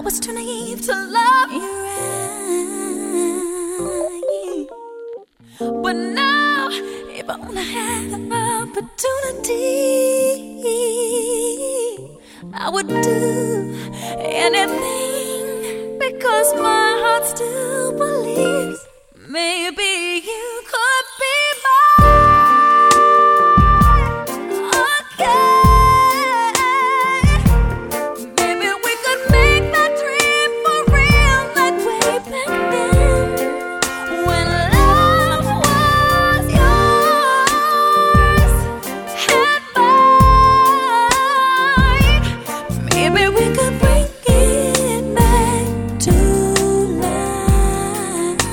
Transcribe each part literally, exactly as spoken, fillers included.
was too naive to love you right. But now, if I only had the opportunity, I would do anything, because my heart still believes maybe you could be mine. Okay, maybe we could make that dream for real, like way back then, when love was yours and mine. Maybe we could bring it back to life.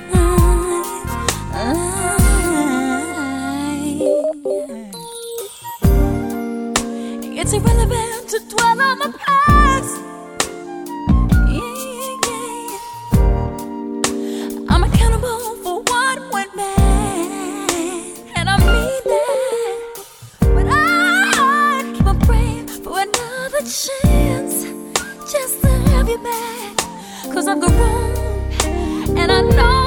It's irrelevant to dwell on the past. Yeah, yeah. I'm accountable for what went bad, and I mean that. But I keep on praying for another chance, just to have you back. 'Cause I've grown, and I know